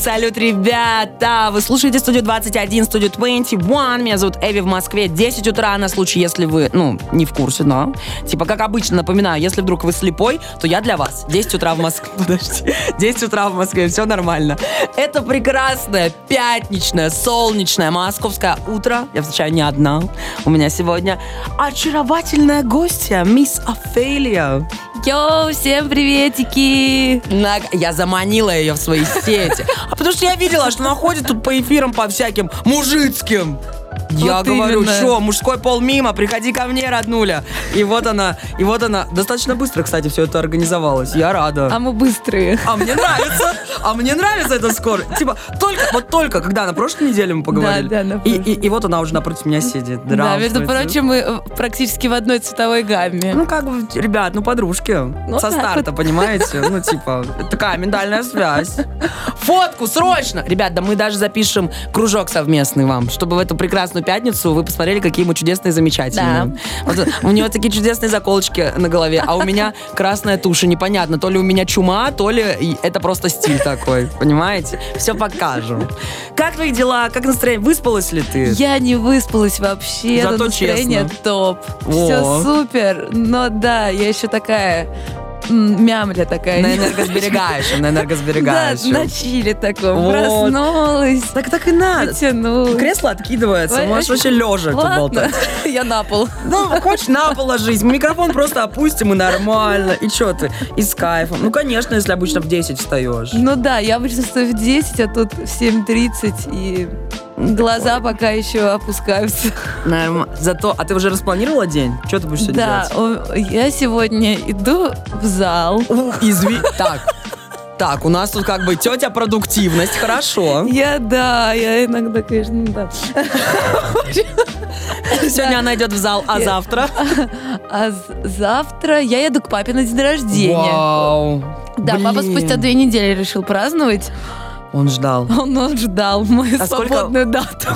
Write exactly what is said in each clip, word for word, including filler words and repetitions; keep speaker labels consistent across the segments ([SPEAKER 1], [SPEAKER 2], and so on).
[SPEAKER 1] Салют, ребята! Вы слушаете студию двадцать один, студию двадцать один. Меня зовут Эви, в Москве десять утра, на случай, если вы, ну, не в курсе, но... Типа, как обычно, напоминаю, если вдруг вы слепой, то я для вас. десять утра в Москве. Подожди. десять утра в Москве, все нормально. Это прекрасное, пятничное, солнечное, московское утро. Я встречаю не одна. У меня сегодня очаровательная гостья, мисс Офелия.
[SPEAKER 2] Йоу, всем приветики!
[SPEAKER 1] На... Я заманила ее в свои сети. А потому что я видела, что она ходит тут по эфирам по всяким мужицким. Я
[SPEAKER 2] вот
[SPEAKER 1] говорю,
[SPEAKER 2] именно.
[SPEAKER 1] что, мужской пол мимо, приходи ко мне, роднуля. И вот она, и вот она. Достаточно быстро, кстати, все это организовалось. Я рада.
[SPEAKER 2] А мы быстрые.
[SPEAKER 1] А мне нравится. А мне нравится эта скорость. Типа, только, вот только, когда на прошлой неделе мы поговорили.
[SPEAKER 2] Да, да, на
[SPEAKER 1] и, и, и вот она уже напротив меня сидит.
[SPEAKER 2] Да, между прочим, мы практически в одной цветовой гамме.
[SPEAKER 1] Ну, как бы, ребят, ну, подружки.
[SPEAKER 2] Ну,
[SPEAKER 1] со старта,
[SPEAKER 2] вот.
[SPEAKER 1] Понимаете? Ну, типа, такая ментальная связь. Фотку срочно! Ребят, да мы даже запишем кружок совместный вам, чтобы в эту прекрасную пятницу вы посмотрели, какие мы чудесные, замечательные. Да. Вот, у нее такие чудесные заколочки на голове, а у меня красная тушь. Непонятно, то ли у меня чума, то ли это просто стиль такой. Понимаете? Все покажем. Как твои дела? Как настроение? Выспалась ли ты?
[SPEAKER 2] Я не выспалась вообще.
[SPEAKER 1] Зато
[SPEAKER 2] настроение
[SPEAKER 1] честно.
[SPEAKER 2] топ.
[SPEAKER 1] О.
[SPEAKER 2] Все супер. Но да, я еще такая... мямля такая.
[SPEAKER 1] На энергосберегающем, на энергосберегающем.
[SPEAKER 2] Да, на чили таком.
[SPEAKER 1] Вот.
[SPEAKER 2] Проснулась.
[SPEAKER 1] Так так и надо.
[SPEAKER 2] Потянулась.
[SPEAKER 1] Кресло откидывается,
[SPEAKER 2] Ой,
[SPEAKER 1] можешь
[SPEAKER 2] вообще-
[SPEAKER 1] вообще лежа тут
[SPEAKER 2] Ладно,
[SPEAKER 1] болтать.
[SPEAKER 2] я на пол.
[SPEAKER 1] Ну, хочешь на пол ложись, микрофон просто опустим и нормально. И что ты? И с кайфом. Ну, конечно, если обычно в десять встаешь.
[SPEAKER 2] Ну да, я обычно стою в десять, а тут в семь тридцать, и глаза пока еще опускаются.
[SPEAKER 1] Нормально. Зато, а ты уже распланировала день? Что ты будешь сегодня
[SPEAKER 2] Да,
[SPEAKER 1] делать?
[SPEAKER 2] о, я сегодня иду в зал.
[SPEAKER 1] Изви... Так, так, у нас тут как бы тетя продуктивность, хорошо.
[SPEAKER 2] Я, да, я иногда, конечно, ну да.
[SPEAKER 1] Сегодня она идет в зал, а
[SPEAKER 2] Я-
[SPEAKER 1] завтра?
[SPEAKER 2] А з- завтра я еду к папе на день рождения.
[SPEAKER 1] Вау.
[SPEAKER 2] Да, папа
[SPEAKER 1] Блин.
[SPEAKER 2] спустя две недели решил праздновать.
[SPEAKER 1] Он ждал.
[SPEAKER 2] Он, он ждал мою
[SPEAKER 1] А сколько-
[SPEAKER 2] свободную дату.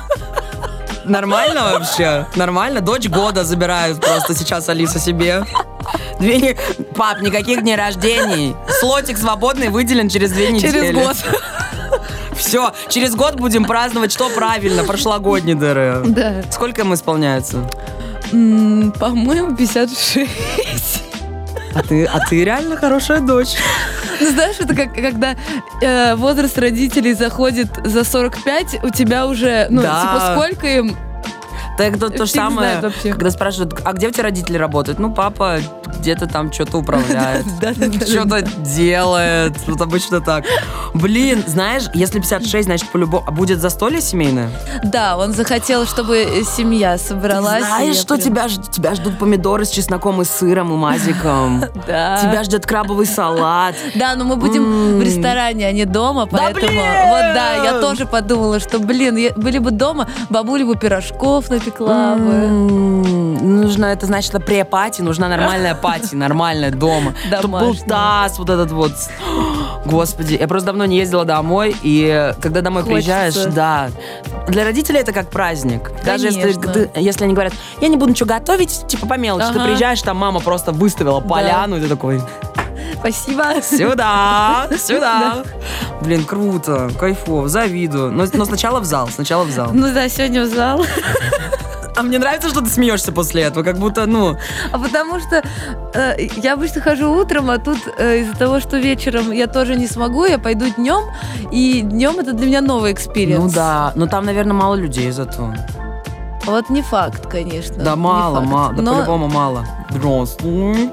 [SPEAKER 1] Нормально вообще? Нормально? Дочь года забирают просто сейчас Алиса себе. Две не... Пап, никаких дней рождений. Слотик свободный выделен через две недели.
[SPEAKER 2] Через год.
[SPEAKER 1] Все, через год будем праздновать, что правильно, прошлогодние дыры.
[SPEAKER 2] Да.
[SPEAKER 1] Сколько ему исполняется?
[SPEAKER 2] М, По-моему, пятьдесят шесть.
[SPEAKER 1] А ты, а ты реально хорошая дочь.
[SPEAKER 2] Ну, знаешь, это как когда э, возраст родителей заходит за сорок пять, у тебя уже, ну,
[SPEAKER 1] Да.
[SPEAKER 2] типа, сколько им?
[SPEAKER 1] Так то, то же
[SPEAKER 2] Фиг
[SPEAKER 1] самое,
[SPEAKER 2] знает вообще.
[SPEAKER 1] когда спрашивают, а где у тебя родители работают? Ну, папа где-то там что-то управляет,
[SPEAKER 2] Да, да, да,
[SPEAKER 1] что-то делает. Вот обычно так. Блин, знаешь, если пятьдесят шесть, значит, по-любому будет застолье семейное.
[SPEAKER 2] Да, он захотел, чтобы семья собралась. и
[SPEAKER 1] Знаешь,
[SPEAKER 2] я
[SPEAKER 1] что
[SPEAKER 2] прям-
[SPEAKER 1] тебя, ж- тебя ждут помидоры с чесноком и сыром и мазиком.
[SPEAKER 2] Да.
[SPEAKER 1] Тебя ждет крабовый салат.
[SPEAKER 2] Да, но мы будем
[SPEAKER 1] М.
[SPEAKER 2] в ресторане, а не дома,
[SPEAKER 1] Да
[SPEAKER 2] поэтому...
[SPEAKER 1] блин!
[SPEAKER 2] Вот да, я тоже подумала, что, блин, я- были бы дома, бабуля бы пирожков напекла бы.
[SPEAKER 1] М, Нужно, это значит, это пре-пати, нужна нормальная пати, нормальная дома. Чтобы был
[SPEAKER 2] Домашняя.
[SPEAKER 1] таз, вот этот вот. Господи, я просто давно не ездила домой, и когда домой
[SPEAKER 2] Хочется.
[SPEAKER 1] приезжаешь, да. Для родителей это как праздник. Даже если,
[SPEAKER 2] Конечно.
[SPEAKER 1] ты- если они говорят, я не буду ничего готовить, типа по мелочи, ты
[SPEAKER 2] Ага.
[SPEAKER 1] приезжаешь, там мама просто выставила поляну, и ты такой,
[SPEAKER 2] Спасибо.
[SPEAKER 1] сюда, сюда. Блин, круто, кайфово, завидую. Но, но сначала в зал, сначала в зал.
[SPEAKER 2] Ну да, сегодня в зал.
[SPEAKER 1] А мне нравится, что ты смеешься после этого, как будто, ну...
[SPEAKER 2] А потому что э, я обычно хожу утром, а тут э, из-за того, что вечером я тоже не смогу, я пойду днем, и днем это для меня новый экспириенс.
[SPEAKER 1] Ну да, но там, наверное, мало людей зато.
[SPEAKER 2] Вот не факт, конечно.
[SPEAKER 1] Да
[SPEAKER 2] не
[SPEAKER 1] мало,
[SPEAKER 2] факт.
[SPEAKER 1] мало, да
[SPEAKER 2] Но
[SPEAKER 1] по-любому мало. Здравствуй.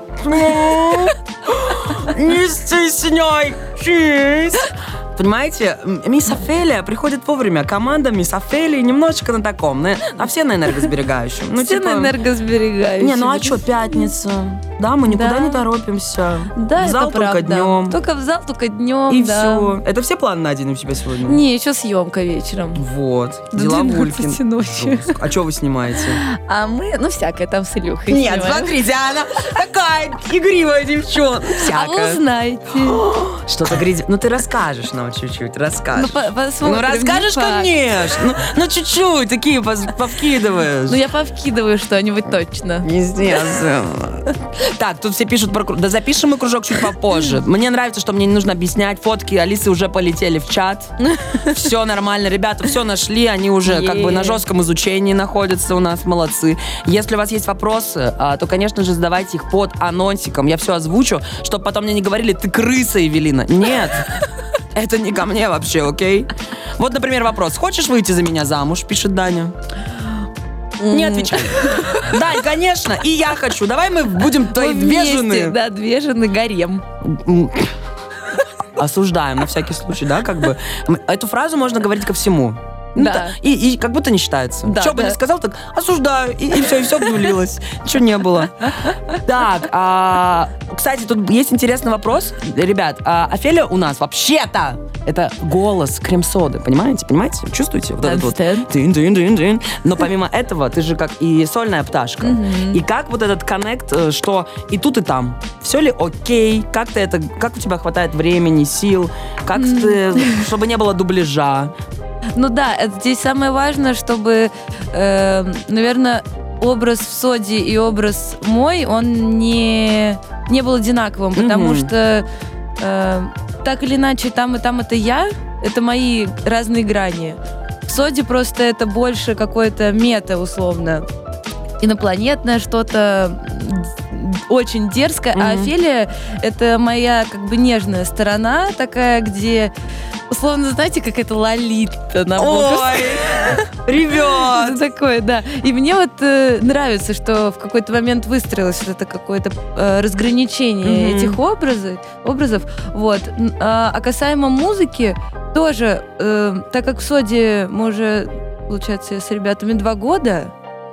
[SPEAKER 1] Не стесняйтесь. Понимаете, м- мисс Офелия приходит вовремя. Команда мисс Офелии немножечко на таком, на, а все на энергосберегающем. Ну,
[SPEAKER 2] все
[SPEAKER 1] типа,
[SPEAKER 2] на энергосберегающем.
[SPEAKER 1] не, ну а что, пятница? Да, мы никуда
[SPEAKER 2] Да.
[SPEAKER 1] не торопимся.
[SPEAKER 2] Да,
[SPEAKER 1] В зал
[SPEAKER 2] это
[SPEAKER 1] только
[SPEAKER 2] правда.
[SPEAKER 1] днем.
[SPEAKER 2] Только в зал, только днем,
[SPEAKER 1] И
[SPEAKER 2] да.
[SPEAKER 1] все. Это все планы на день у тебя сегодня?
[SPEAKER 2] Не, еще съемка вечером.
[SPEAKER 1] Вот.
[SPEAKER 2] До
[SPEAKER 1] Деловульки.
[SPEAKER 2] двенадцати ночи.
[SPEAKER 1] А что вы снимаете?
[SPEAKER 2] А мы, ну, всякое там с Илюхой
[SPEAKER 1] Нет,
[SPEAKER 2] снимаем.
[SPEAKER 1] смотрите, она такая игривая девчонка.
[SPEAKER 2] А вы
[SPEAKER 1] Всякая.
[SPEAKER 2] узнаете.
[SPEAKER 1] Что-то грязь. Ну ты расскажешь нам нам чуть-чуть, расскажешь.
[SPEAKER 2] Ну, по- посмотрим,
[SPEAKER 1] Ну, расскажешь,
[SPEAKER 2] не факт.
[SPEAKER 1] конечно. Ну, ну, чуть-чуть, такие пос- повкидываешь.
[SPEAKER 2] Ну, я повкидываю что-нибудь точно.
[SPEAKER 1] Естественно. Так, тут все пишут про кружок. Да запишем мы кружок чуть попозже. Мне нравится, что мне не нужно объяснять. Фотки Алисы уже полетели в чат. Все нормально. Ребята все нашли. Они уже как бы на жестком изучении находятся у нас. Молодцы. Если у вас есть вопросы, а, то, конечно же, задавайте их под анонсиком. Я все озвучу, чтобы потом мне не говорили: ты крыса, Евелина. Нет. Это не ко мне вообще, окей? Вот, например, вопрос. Хочешь выйти за меня замуж? Пишет Даня. Не отвечай. Дань, конечно, и я хочу. Давай мы будем твои две
[SPEAKER 2] Вместе,
[SPEAKER 1] жены.
[SPEAKER 2] Да, две жены, гарем.
[SPEAKER 1] Осуждаем на всякий случай, да, как бы. Эту фразу можно говорить ко всему. Ну,
[SPEAKER 2] Да.
[SPEAKER 1] да. И, и как будто не считается.
[SPEAKER 2] Да,
[SPEAKER 1] Что бы
[SPEAKER 2] да.
[SPEAKER 1] ни сказал, так осуждаю. И, и все, и все обнулилось. Ничего не было. Так, а, кстати, тут есть интересный вопрос. Ребят, а, Офелия у нас вообще-то это голос крем-соды, понимаете? Понимаете? Чувствуете? Вот этот вот
[SPEAKER 2] Understand.
[SPEAKER 1] тын-тын-тын-тын. Но помимо этого, ты же как и сольная пташка. И как вот этот коннект, э, что и тут, и там. Все ли окей? Как ты это, как у тебя хватает времени, сил? Как ты, чтобы не было дубляжа?
[SPEAKER 2] Ну да, это здесь самое важное, чтобы, э, наверное, образ в Соде и образ мой, он не, не был одинаковым, потому
[SPEAKER 1] Мгм.
[SPEAKER 2] что э, так или иначе там и там это я, это мои разные грани. В Соде просто это больше какое-то мета, условно, инопланетное что-то, м, очень дерзкое, а
[SPEAKER 1] Мгм.
[SPEAKER 2] Офелия — это моя как бы нежная сторона такая, где, условно, знаете, как это Лолита на
[SPEAKER 1] Ой, ребят!
[SPEAKER 2] это такое, да. И мне вот э, нравится, что в какой-то момент выстроилось вот это какое-то э, разграничение
[SPEAKER 1] Мгм.
[SPEAKER 2] этих образы, образов. Вот. Н- А, а касаемо музыки, тоже, э, так как в Соде мы уже, получается, с ребятами два года,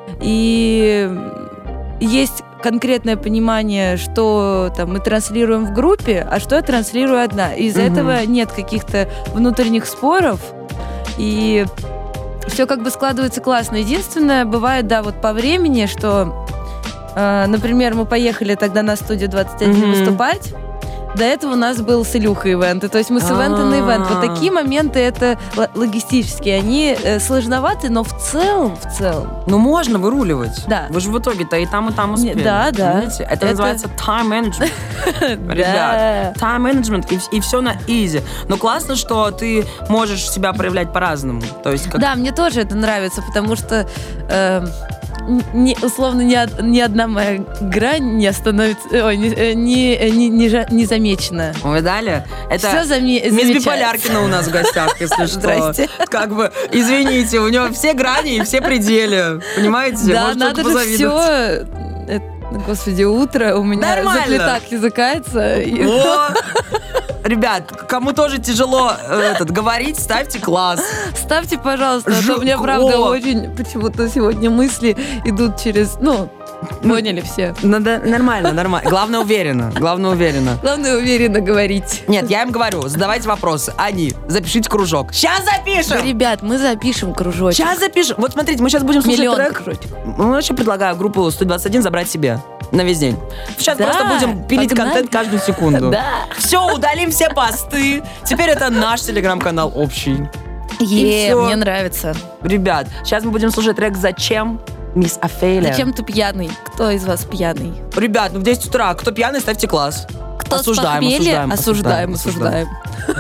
[SPEAKER 2] и есть конкретное понимание, что там мы транслируем в группе, а что я транслирую одна. И из-за
[SPEAKER 1] Мгм.
[SPEAKER 2] этого нет каких-то внутренних споров, и все как бы складывается классно. Единственное, бывает, да, вот по времени, что, э, например, мы поехали тогда на студию двадцать один
[SPEAKER 1] Мгм.
[SPEAKER 2] выступать. До этого у нас был с Илюхой ивент. И, то есть мы с ивента на ивент. Вот
[SPEAKER 1] А.
[SPEAKER 2] такие моменты, это л- логистические. Они э, сложноваты, но в целом, в целом,
[SPEAKER 1] Ну, можно выруливать.
[SPEAKER 2] Да.
[SPEAKER 1] Вы же в итоге-то и там, и там
[SPEAKER 2] Не,
[SPEAKER 1] успели.
[SPEAKER 2] да, да.
[SPEAKER 1] Понимаете? Это,
[SPEAKER 2] Это-
[SPEAKER 1] называется time management. Ребят, time management, и, и все на изи. Но классно, что ты можешь себя проявлять по-разному. То есть, как...
[SPEAKER 2] Да, мне тоже это нравится, потому что э, н- не, условно ни, од- ни одна моя грань не остановится, ой, не, э, не, э, не, не, жа- не замечена.
[SPEAKER 1] Вы дали? Это
[SPEAKER 2] Все заме-
[SPEAKER 1] мисс
[SPEAKER 2] замечается.
[SPEAKER 1] Биполяркина у нас в гостях, если что.
[SPEAKER 2] Здрасте.
[SPEAKER 1] Как бы, извините, у него все грани и все пределы. Понимаете?
[SPEAKER 2] Да,
[SPEAKER 1] Может,
[SPEAKER 2] надо
[SPEAKER 1] только
[SPEAKER 2] же все...
[SPEAKER 1] позавидовать.
[SPEAKER 2] Господи, утро у меня
[SPEAKER 1] Нормально.
[SPEAKER 2] заплетак языкается. и-
[SPEAKER 1] О! Ребят, кому тоже тяжело э, этот, говорить, ставьте класс.
[SPEAKER 2] Ставьте, пожалуйста, а то
[SPEAKER 1] Жук-
[SPEAKER 2] у меня, правда,
[SPEAKER 1] О!
[SPEAKER 2] очень почему-то сегодня мысли идут через... Ну, поняли все.
[SPEAKER 1] Надо, нормально, нормально. Главное, уверенно. Главное, уверенно.
[SPEAKER 2] Главное, уверенно говорить.
[SPEAKER 1] Нет, я им говорю, задавайте вопросы. Они, запишите кружок. Сейчас запишем!
[SPEAKER 2] Ребят, мы запишем кружочек.
[SPEAKER 1] Сейчас запишем. Вот смотрите, мы сейчас будем слушать
[SPEAKER 2] Миллион
[SPEAKER 1] трек.
[SPEAKER 2] кружочек.
[SPEAKER 1] Ну, вообще предлагаю группу сто двадцать один забрать себе на весь день. Сейчас
[SPEAKER 2] Да,
[SPEAKER 1] просто будем пилить
[SPEAKER 2] погнали.
[SPEAKER 1] контент каждую секунду.
[SPEAKER 2] Да.
[SPEAKER 1] Все, удалим все посты. Теперь это наш телеграм-канал общий.
[SPEAKER 2] Е,
[SPEAKER 1] всё.
[SPEAKER 2] мне нравится.
[SPEAKER 1] Ребят, сейчас мы будем слушать трек «Зачем?» Мисс Офелия.
[SPEAKER 2] Зачем ты пьяный? Кто из вас пьяный?
[SPEAKER 1] Ребят, ну в десять утра. Кто пьяный, ставьте класс.
[SPEAKER 2] Кто с
[SPEAKER 1] осуждаем,
[SPEAKER 2] похмелья?
[SPEAKER 1] осуждаем,
[SPEAKER 2] осуждаем, осуждаем.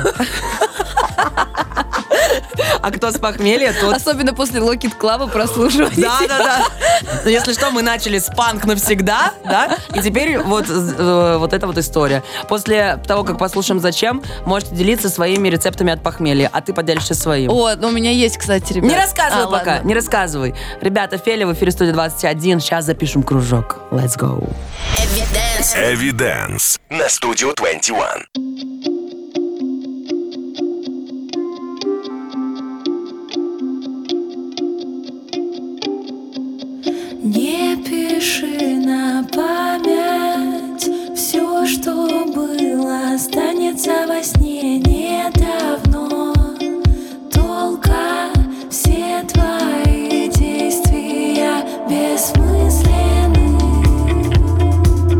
[SPEAKER 1] А кто с похмелья, тот...
[SPEAKER 2] Особенно после Локет Клаба прослушивайте.
[SPEAKER 1] Да, да, да. Но если что, мы начали с панк навсегда, да, и теперь вот, э, вот эта вот история. После того, как послушаем «Зачем», можете делиться своими рецептами от похмелья, а ты поделишься своим.
[SPEAKER 2] О, ну у меня есть, кстати, ребят.
[SPEAKER 1] Не рассказывай
[SPEAKER 2] А,
[SPEAKER 1] пока,
[SPEAKER 2] ладно.
[SPEAKER 1] не рассказывай. Ребята, Офелия в эфире студия двадцать один. Сейчас запишем кружок. Let's go.
[SPEAKER 3] Эвиденс на студию двадцать один.
[SPEAKER 4] Не пиши на память, все, что было, останется во сне недавно. Толка, все твои действия бессмысленны,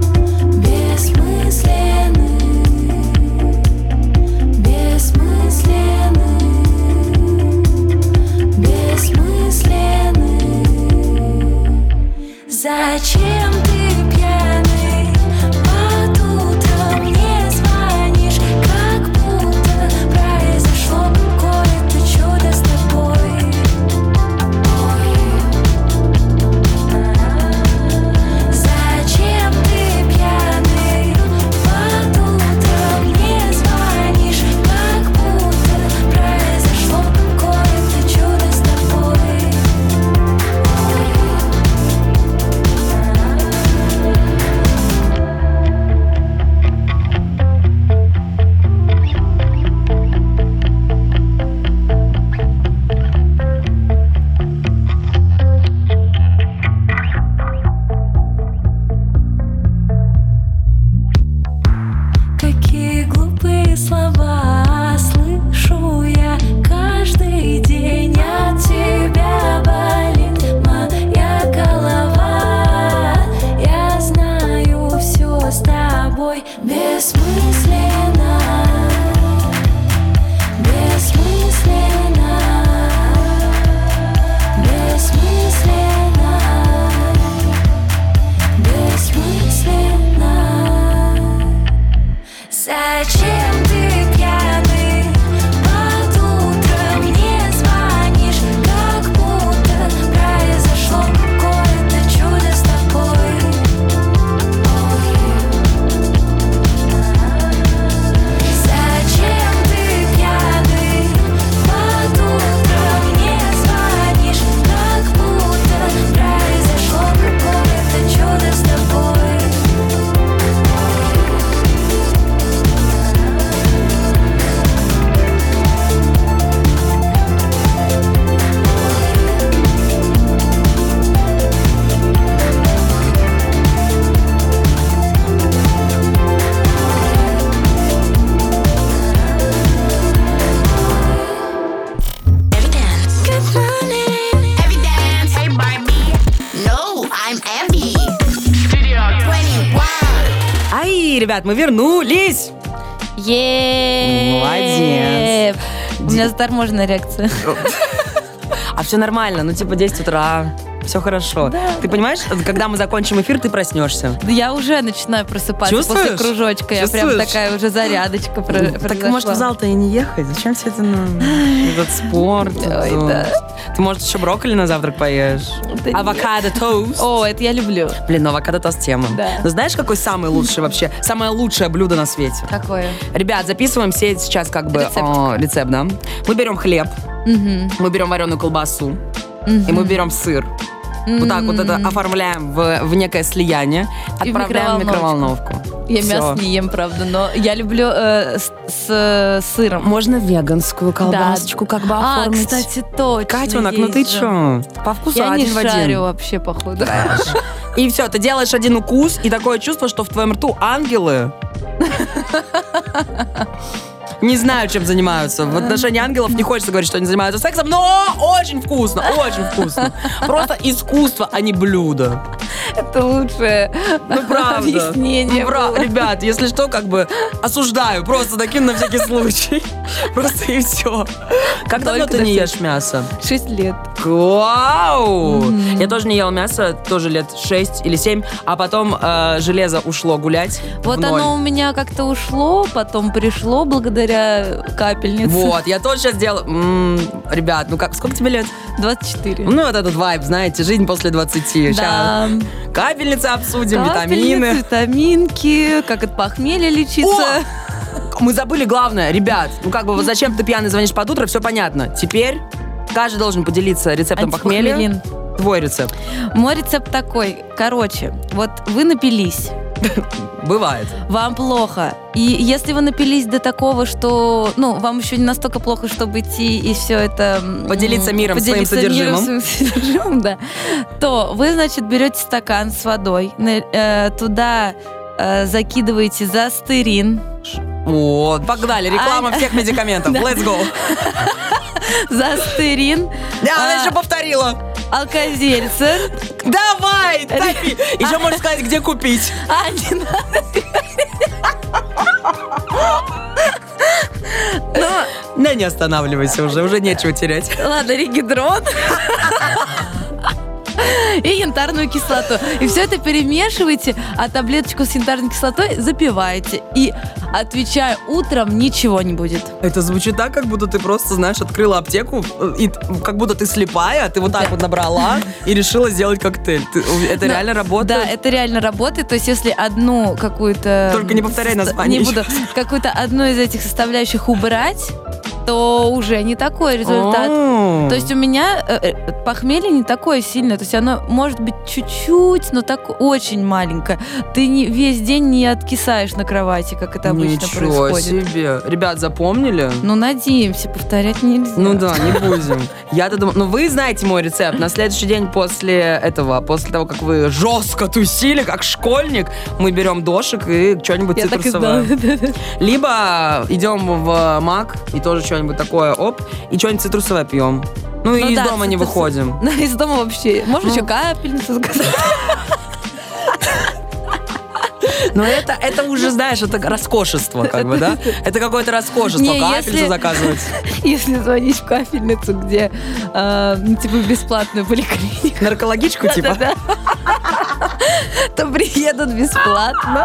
[SPEAKER 4] бессмысленны, бессмысленны. Зачем ты пьяный? Под утром не звонишь, как будто произошло какое-то чудо с тобой. Зачем ты пьяный? Под утром не звонишь, как будто произошло какое-то чудо с тобой. Какие глупые слова слышу я каждый день. От тебя болит моя голова. Я знаю, все с тобой бессмысленно, бессмысленно, бессмысленно, бессмысленно. Зачем ты пьяный? Под утром не звонишь, как будто произошло какое-то чудо с тобой. Зачем ты пьяный? Под утром не звонишь, как будто произошло какое-то чудо с тобой.
[SPEAKER 5] Every dance. Good morning. Every dance. Hey Barbie. No, I'm Abby. Studio twenty-one.
[SPEAKER 1] Ай, ребят, мы вернулись!
[SPEAKER 2] Е-е-е!
[SPEAKER 1] Молодец.
[SPEAKER 2] У меня заторможенная реакция.
[SPEAKER 1] А все нормально, ну типа десять утра, все хорошо. Ты понимаешь, когда мы закончим эфир, ты проснешься.
[SPEAKER 2] Да я уже начинаю просыпаться
[SPEAKER 1] Чувствуешь?
[SPEAKER 2] после кружочка. Я прям
[SPEAKER 1] Чувствуешь?
[SPEAKER 2] такая уже зарядочка про-
[SPEAKER 1] Так
[SPEAKER 2] произошла.
[SPEAKER 1] может в зал-то и не ехать? Зачем все это, ну, этот спорт?
[SPEAKER 2] Ой,
[SPEAKER 1] это?
[SPEAKER 2] да.
[SPEAKER 1] Ты, может, еще брокколи на завтрак поешь?
[SPEAKER 2] Да нет.
[SPEAKER 1] Авокадо тост.
[SPEAKER 2] О, это я люблю.
[SPEAKER 1] Блин, ну авокадо тост тема.
[SPEAKER 2] Да.
[SPEAKER 1] Ну знаешь, какой самый лучший вообще, самое лучшее блюдо на свете?
[SPEAKER 2] Какое?
[SPEAKER 1] Ребят, записываем все сейчас как бы
[SPEAKER 2] Рецептик.
[SPEAKER 1] о, рецепт, да? Мы берем хлеб,
[SPEAKER 2] Мгм.
[SPEAKER 1] мы берем вареную колбасу,
[SPEAKER 2] Мгм.
[SPEAKER 1] и мы берем сыр. Вот так вот это оформляем в, в некое слияние,
[SPEAKER 2] И в
[SPEAKER 1] отправляем в микроволновку.
[SPEAKER 2] Я
[SPEAKER 1] Всё.
[SPEAKER 2] мясо не ем, правда, но я люблю э, с, с, э, сыром.
[SPEAKER 1] Можно веганскую колбасочку как бы
[SPEAKER 2] А,
[SPEAKER 1] оформить.
[SPEAKER 2] кстати, точно.
[SPEAKER 1] Катенок, ну
[SPEAKER 2] есть
[SPEAKER 1] ты
[SPEAKER 2] же.
[SPEAKER 1] чё? По вкусу
[SPEAKER 2] Я не
[SPEAKER 1] один в
[SPEAKER 2] шарю
[SPEAKER 1] один.
[SPEAKER 2] вообще, походу.
[SPEAKER 1] И все, ты делаешь один укус, и такое чувство, что в твоем рту ангелы. Не знаю, чем занимаются. В отношении ангелов не хочется говорить, что они занимаются сексом, но очень вкусно, очень вкусно. Просто искусство, а не блюдо.
[SPEAKER 2] Это лучшее
[SPEAKER 1] Ну, правда.
[SPEAKER 2] объяснение.
[SPEAKER 1] Ну, прав-
[SPEAKER 2] было.
[SPEAKER 1] Ребят, если что, как бы осуждаю. Просто таким на всякий случай. Просто и все. Как давно
[SPEAKER 2] Только
[SPEAKER 1] ты
[SPEAKER 2] на
[SPEAKER 1] не
[SPEAKER 2] всякий-
[SPEAKER 1] ешь мясо?
[SPEAKER 2] Шесть лет.
[SPEAKER 1] Вау! Я тоже не ел мясо, тоже лет шесть или семь, а потом э, железо ушло гулять.
[SPEAKER 2] Вот
[SPEAKER 1] в ноль.
[SPEAKER 2] оно у меня как-то ушло, потом пришло благодаря капельнице.
[SPEAKER 1] Вот, я тоже сейчас делаю. М, ребят, ну как, сколько тебе лет?
[SPEAKER 2] двадцать четыре.
[SPEAKER 1] Ну, вот этот вайб, знаете, жизнь после двадцати.
[SPEAKER 2] Да.
[SPEAKER 1] Сейчас капельницы обсудим,
[SPEAKER 2] Капельницы,
[SPEAKER 1] витамины.
[SPEAKER 2] витаминки, как от похмелья лечиться.
[SPEAKER 1] Мы забыли главное, ребят. Ну как бы, вот зачем ты пьяный звонишь под утро, все понятно. Теперь каждый должен поделиться рецептом похмелья.
[SPEAKER 2] Антипохмелин.
[SPEAKER 1] Твой рецепт.
[SPEAKER 2] Мой рецепт такой. Короче, вот вы напились,
[SPEAKER 1] Бывает.
[SPEAKER 2] вам плохо. И если вы напились до такого, что, ну, вам еще не настолько плохо, чтобы идти и все это... м,
[SPEAKER 1] Поделиться миром своим
[SPEAKER 2] поделиться миром
[SPEAKER 1] содержимым.
[SPEAKER 2] своим содержимым, да, то вы, значит, берете стакан с водой, на- э, туда э, закидываете застырин,
[SPEAKER 1] Вот, погнали. Реклама
[SPEAKER 2] А,
[SPEAKER 1] всех медикаментов. Let's go.
[SPEAKER 2] застырин,
[SPEAKER 1] Да, она
[SPEAKER 2] А.
[SPEAKER 1] еще повторила.
[SPEAKER 2] алкозельцер.
[SPEAKER 1] Давай, топи. Еще можешь сказать, где купить.
[SPEAKER 2] А, не надо.
[SPEAKER 1] Да не останавливайся уже, уже нечего терять.
[SPEAKER 2] Ладно, регидрон. и янтарную кислоту. И все это перемешиваете, а таблеточку с янтарной кислотой запиваете. И, отвечаю, утром ничего не будет.
[SPEAKER 1] Это звучит так, как будто ты просто, знаешь, открыла аптеку, и как будто ты слепая, ты вот так вот набрала и решила сделать коктейль. Ты- это
[SPEAKER 2] Но-
[SPEAKER 1] реально работает?
[SPEAKER 2] Да, это реально работает. То есть, если одну какую-то...
[SPEAKER 1] Только не повторяй
[SPEAKER 2] соста-
[SPEAKER 1] название
[SPEAKER 2] Не
[SPEAKER 1] еще.
[SPEAKER 2] буду. Какую-то одну из этих составляющих убрать, то уже не такой результат.
[SPEAKER 1] О.
[SPEAKER 2] То есть у меня э, э, похмелье не такое сильное. То есть оно может быть чуть-чуть, но так очень маленькое. Ты не, весь день не откисаешь на кровати, как это обычно
[SPEAKER 1] Ничего
[SPEAKER 2] происходит.
[SPEAKER 1] себе. Ребят, запомнили?
[SPEAKER 2] Ну, надеемся, повторять нельзя.
[SPEAKER 1] Ну да, не будем. Я-то думаю, ну вы знаете мой рецепт. На следующий день после этого, после того, как вы жестко тусили, как школьник, мы берем дошик и что-нибудь
[SPEAKER 2] Я так и знала.
[SPEAKER 1] цитрусовое. Либо идем в Мак и тоже что-нибудь такое, оп, и что-нибудь цитрусовое пьем. Ну и
[SPEAKER 2] Ну
[SPEAKER 1] из
[SPEAKER 2] да,
[SPEAKER 1] дома не
[SPEAKER 2] цитрус-
[SPEAKER 1] выходим.
[SPEAKER 2] Да, из дома вообще. Можно
[SPEAKER 1] Ну.
[SPEAKER 2] еще капельницу заказать.
[SPEAKER 1] Но это, это уже, знаешь, это роскошество, как бы, да? Это какое-то роскошество,
[SPEAKER 2] Не,
[SPEAKER 1] капельницу
[SPEAKER 2] если-
[SPEAKER 1] заказывать.
[SPEAKER 2] Если звонить в капельницу, где э, ну, типа бесплатную поликлинику,
[SPEAKER 1] Наркологичку, типа.
[SPEAKER 2] да-да-да, то приедут бесплатно.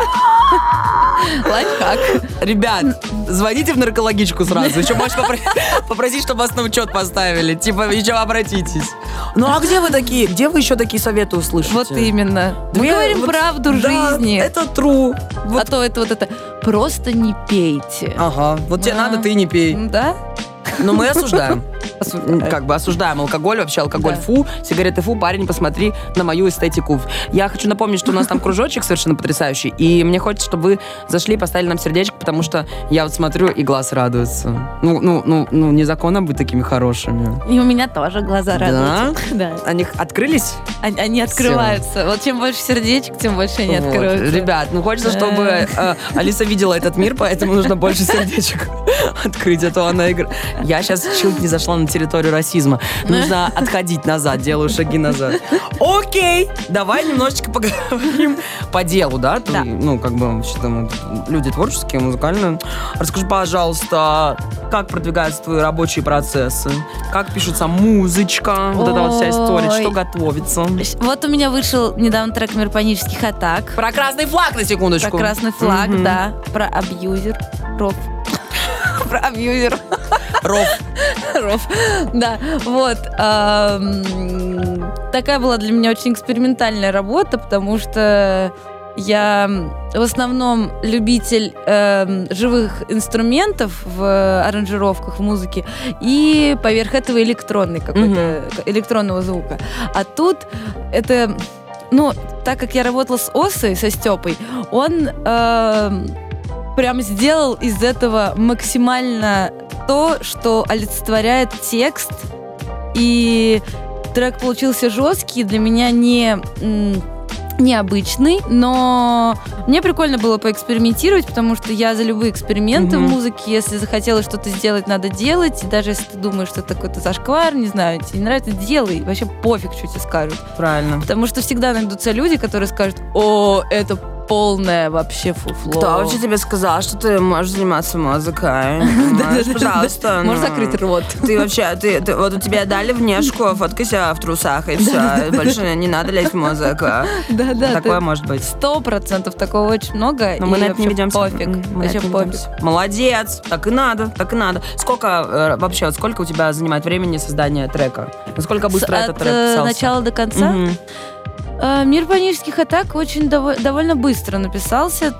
[SPEAKER 2] Лайфхак.
[SPEAKER 1] Ребят, звоните в наркологичку сразу. Еще можешь попро- попросить, чтобы вас на учет поставили. Типа, еще обратитесь. Ну а где вы такие? Где вы еще такие советы услышите?
[SPEAKER 2] Вот именно. Мы
[SPEAKER 1] Две-
[SPEAKER 2] говорим
[SPEAKER 1] вот-
[SPEAKER 2] правду
[SPEAKER 1] да,
[SPEAKER 2] жизни.
[SPEAKER 1] это true.
[SPEAKER 2] А
[SPEAKER 1] Вот-
[SPEAKER 2] то это вот это просто не пейте.
[SPEAKER 1] Ага, вот тебе
[SPEAKER 2] Да.
[SPEAKER 1] надо, ты не пей.
[SPEAKER 2] Да?
[SPEAKER 1] Но мы осуждаем.
[SPEAKER 2] Осуждаю.
[SPEAKER 1] Как бы осуждаем алкоголь, вообще алкоголь
[SPEAKER 2] Да.
[SPEAKER 1] фу, сигареты фу, парень, посмотри на мою эстетику. Я хочу напомнить, что у нас там кружочек совершенно потрясающий, и мне хочется, чтобы вы зашли и поставили нам сердечко, потому что я вот смотрю, и глаз радуется. Ну, ну, ну, ну, незаконно быть такими хорошими.
[SPEAKER 2] И у меня тоже глаза
[SPEAKER 1] Да?
[SPEAKER 2] радуются. Да.
[SPEAKER 1] Они открылись?
[SPEAKER 2] Они, они открываются. Вот чем больше сердечек, тем больше они
[SPEAKER 1] Вот.
[SPEAKER 2] откроются.
[SPEAKER 1] Ребят, ну хочется, чтобы э, Алиса видела этот мир, поэтому нужно больше сердечек открыть, а то она игра. Я сейчас чуть не зашла на территорию расизма. Нужно отходить назад, делаю шаги назад. Окей, давай немножечко поговорим по делу, да? Ты,
[SPEAKER 2] Да.
[SPEAKER 1] ну, как бы, вообще там люди творческие, музыкальные. Расскажи, пожалуйста, как продвигаются твои рабочие процессы? Как пишется музычка? Вот эта вот вся история,
[SPEAKER 2] Ой.
[SPEAKER 1] что готовится?
[SPEAKER 2] Вот у меня вышел недавно трек «Мир панических атак».
[SPEAKER 1] Про красный флаг на секундочку.
[SPEAKER 2] Про красный флаг,
[SPEAKER 1] Мгм.
[SPEAKER 2] да. Про абьюзер. Ров. Про абьюзер.
[SPEAKER 1] Ров.
[SPEAKER 2] Ров. Да, вот. ам, Такая была для меня очень экспериментальная работа, потому что я в основном любитель эм, живых инструментов в аранжировках, в музыке, и поверх этого электронный какой-то, электронного звука. А тут это... Ну, так как я работала с Осой, со Степой, он эм, прям сделал из этого максимально то, что олицетворяет текст. И трек получился жесткий, для меня не... м, необычный, но мне прикольно было поэкспериментировать, потому что я за любые эксперименты
[SPEAKER 1] Мгм.
[SPEAKER 2] в музыке. Если захотела что-то сделать, надо делать. И даже если ты думаешь, что это какой-то зашквар, не знаю, тебе не нравится, делай. Вообще пофиг, что тебе скажут.
[SPEAKER 1] Правильно.
[SPEAKER 2] Потому что всегда найдутся люди, которые скажут: о, это полное вообще фуфло.
[SPEAKER 1] Кто вообще тебе сказал, что ты можешь заниматься музыкой? Понимаешь, Пожалуйста.
[SPEAKER 2] Можешь
[SPEAKER 1] ну.
[SPEAKER 2] закрыть рот.
[SPEAKER 1] Ты вообще, ты, ты- вот у тебя дали внешку, фоткайся в трусах и все. Больше не надо лезть в музыку.
[SPEAKER 2] Да-да.
[SPEAKER 1] Такое может быть.
[SPEAKER 2] Сто процентов такого очень много.
[SPEAKER 1] Но мы
[SPEAKER 2] и
[SPEAKER 1] на это не
[SPEAKER 2] вообще
[SPEAKER 1] ведемся.
[SPEAKER 2] Пофиг.
[SPEAKER 1] М, мы на
[SPEAKER 2] Вообще
[SPEAKER 1] это не
[SPEAKER 2] пофиг.
[SPEAKER 1] ведемся. Молодец. Так и надо, так и надо. Сколько э, вообще, вот сколько у тебя занимает времени создание трека? Насколько быстро
[SPEAKER 2] С-
[SPEAKER 1] этот
[SPEAKER 2] от
[SPEAKER 1] трек
[SPEAKER 2] э,
[SPEAKER 1] писался?
[SPEAKER 2] начала до конца.
[SPEAKER 1] Мгм.
[SPEAKER 2] А, «Мир панических атак» очень дово- довольно быстро написался,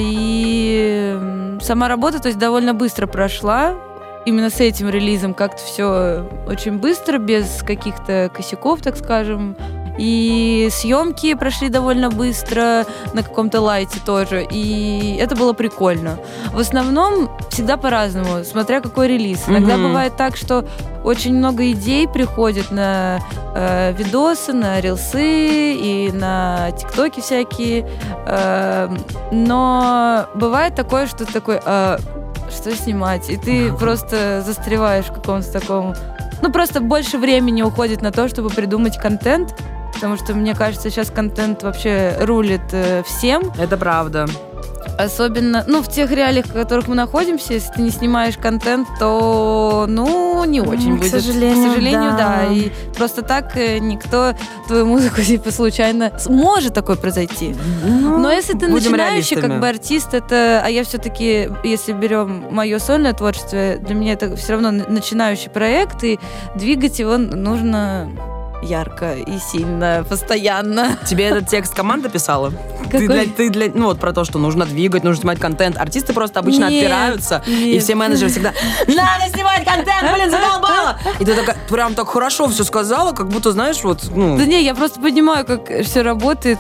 [SPEAKER 2] и м, сама работа, то есть, довольно быстро прошла. Именно с этим релизом как-то все очень быстро, без каких-то косяков, так скажем. И съемки прошли довольно быстро, на каком-то лайте тоже. И это было прикольно. В основном всегда по-разному, смотря какой релиз. Иногда
[SPEAKER 1] Мгм.
[SPEAKER 2] бывает так, что очень много идей приходит на э, видосы, на рилсы и на тиктоки всякие. Э, но бывает такое, что ты такой: «А, что снимать?» И ты просто застреваешь в каком-то таком... Ну, просто больше времени уходит на то, чтобы придумать контент. Потому что, мне кажется, сейчас контент вообще рулит э, всем.
[SPEAKER 1] Это правда.
[SPEAKER 2] Особенно, ну, в тех реалиях, в которых мы находимся, если ты не снимаешь контент, то, ну, не очень
[SPEAKER 1] К
[SPEAKER 2] будет.
[SPEAKER 1] сожалению,
[SPEAKER 2] К сожалению,
[SPEAKER 1] да.
[SPEAKER 2] да. И просто так э, никто твою музыку, типа, случайно... с- Может такое произойти. Но если ты
[SPEAKER 1] будем
[SPEAKER 2] начинающий,
[SPEAKER 1] реалистами.
[SPEAKER 2] как бы артист, это... А я все-таки, если берем мое сольное творчество, для меня это все равно н- начинающий проект, и двигать его нужно ярко и сильно, постоянно.
[SPEAKER 1] Тебе этот текст команда писала? Ты
[SPEAKER 2] Какой?
[SPEAKER 1] для, ты для, ну вот про то, что нужно двигать, нужно снимать контент. Артисты просто обычно
[SPEAKER 2] Нет,
[SPEAKER 1] отпираются, и
[SPEAKER 2] нет.
[SPEAKER 1] все менеджеры всегда «Надо снимать контент, блин, задолбала!» И ты такая, прям так хорошо все сказала, как будто, знаешь, вот, ну...
[SPEAKER 2] Да не, я просто понимаю, как все работает.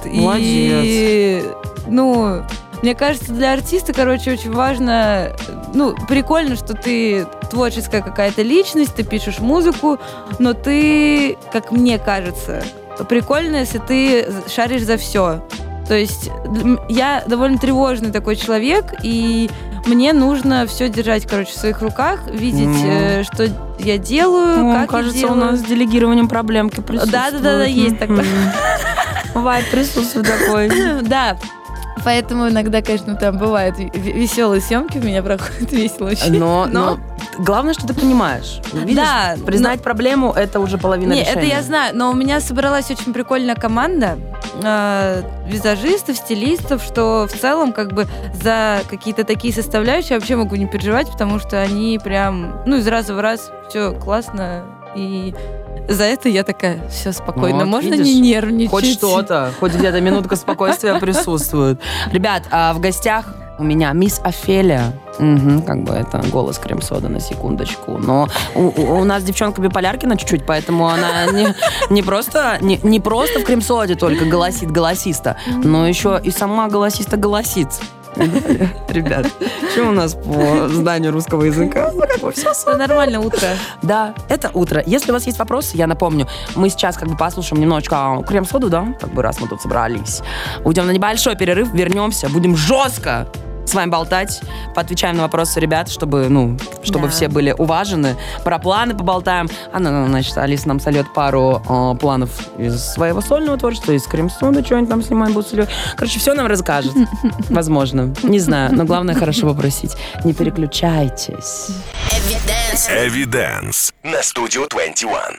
[SPEAKER 2] И, ну, мне кажется, для артиста, короче, очень важно, ну, прикольно, что ты творческая какая-то личность, ты пишешь музыку, но ты, как мне кажется, прикольно, если ты шаришь за все. То есть м, я довольно тревожный такой человек, и мне нужно все держать, короче, в своих руках, видеть,
[SPEAKER 1] Мгм.
[SPEAKER 2] э, что я делаю,
[SPEAKER 1] Ну,
[SPEAKER 2] как
[SPEAKER 1] кажется,
[SPEAKER 2] я
[SPEAKER 1] у
[SPEAKER 2] делаю.
[SPEAKER 1] нас с делегированием проблемки присутствуют.
[SPEAKER 2] Да-да-да, есть такое.
[SPEAKER 1] Бывает, присутствует такой.
[SPEAKER 2] Да. Поэтому иногда, конечно, там бывают веселые съемки, у меня проходят весело очень.
[SPEAKER 1] Но, но главное, что ты понимаешь. Видишь,
[SPEAKER 2] Да,
[SPEAKER 1] признать проблему — это уже половина
[SPEAKER 2] Не,
[SPEAKER 1] решения.
[SPEAKER 2] это я знаю, но у меня собралась очень прикольная команда э, визажистов, стилистов, что в целом как бы за какие-то такие составляющие я вообще могу не переживать, потому что они прям, ну, из раза в раз все классно, и за это я такая, все спокойно,
[SPEAKER 1] Вот,
[SPEAKER 2] можно
[SPEAKER 1] видишь?
[SPEAKER 2] не нервничать.
[SPEAKER 1] Хоть что-то, хоть где-то минутка спокойствия присутствует. Ребят, а в гостях у меня мисс Офелия. Мгм, как бы это голос крем-сода на секундочку. Но у, у- у нас девчонка Биполяркина чуть-чуть, поэтому она не, не, просто, не, не просто в крем-соде только голосит голосиста, но еще и сама голосиста голосит. Ребят, что у нас по знанию русского языка? Ну, как бы все
[SPEAKER 2] Всё нормально, утро.
[SPEAKER 1] да, это утро. Если у вас есть вопросы, я напомню, мы сейчас как бы послушаем немножечко крем-соду, да, как бы раз мы тут собрались. Уйдем на небольшой перерыв, вернемся, будем жестко с вами болтать, поотвечаем на вопросы ребят, чтобы, ну, чтобы
[SPEAKER 2] Да.
[SPEAKER 1] все были уважены. Про планы поболтаем. А, ну, значит, Алиса нам сольет пару э, планов из своего сольного творчества, из крем-сода, что-нибудь там снимать будут. сольёт. Короче, все нам расскажет. Возможно. Не знаю, но главное хорошо попросить. Не переключайтесь.
[SPEAKER 5] Evidence.
[SPEAKER 3] Эвиденс на студию двадцать один.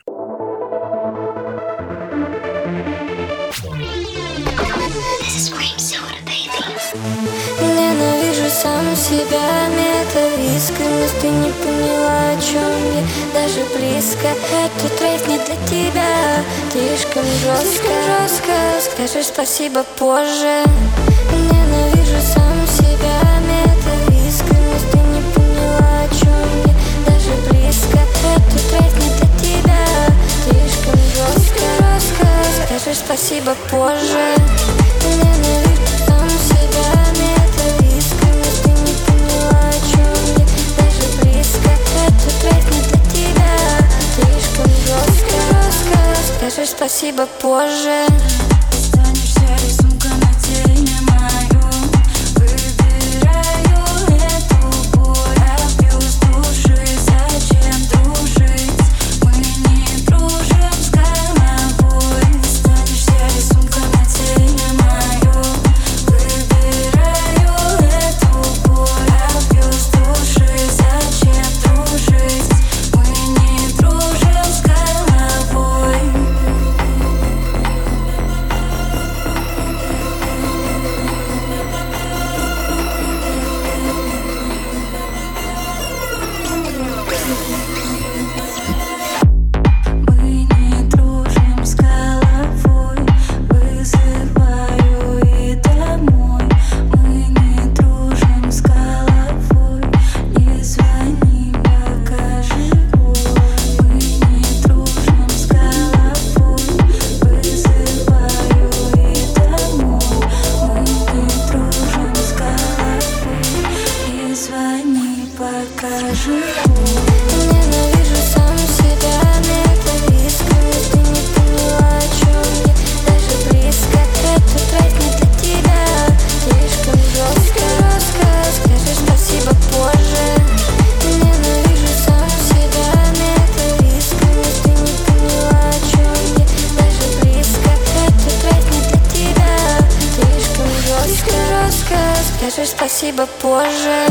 [SPEAKER 4] Ненавижу сам себя, метависками. Ты не поняла, о чем я, даже близко. Этот трек не для тебя, слишком жестко, жестко. Скажи спасибо позже. Ненавижу сам себя, метависками. Ты не поняла, о чем я, даже близко. Этот трек не для тебя, слишком жестко, жестко. Скажи спасибо позже. Ненавижу сам себя, метависками. Ты не поняла, о чем я, даже близко. Этот трек не для тебя, слишком жестко, жестко. Скажи спасибо позже.
[SPEAKER 6] Останешься рисунком на теме моем. Выбираю эту боль, опью с души. Зачем дружить? Мы не дружим с головой. Останешься рисунком на теме моем. Выбираю эту боль, опью с души. Зачем дружить? Мы не дружим с головой.
[SPEAKER 4] скажи спасибо позже.